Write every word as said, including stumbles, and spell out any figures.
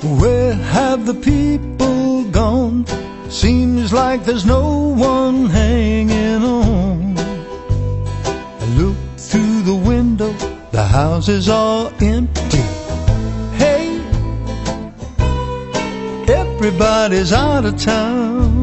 Where have the people gone? Seems like there's no one hanging on. I look through the window, the houses are empty. Hey, everybody's out of town.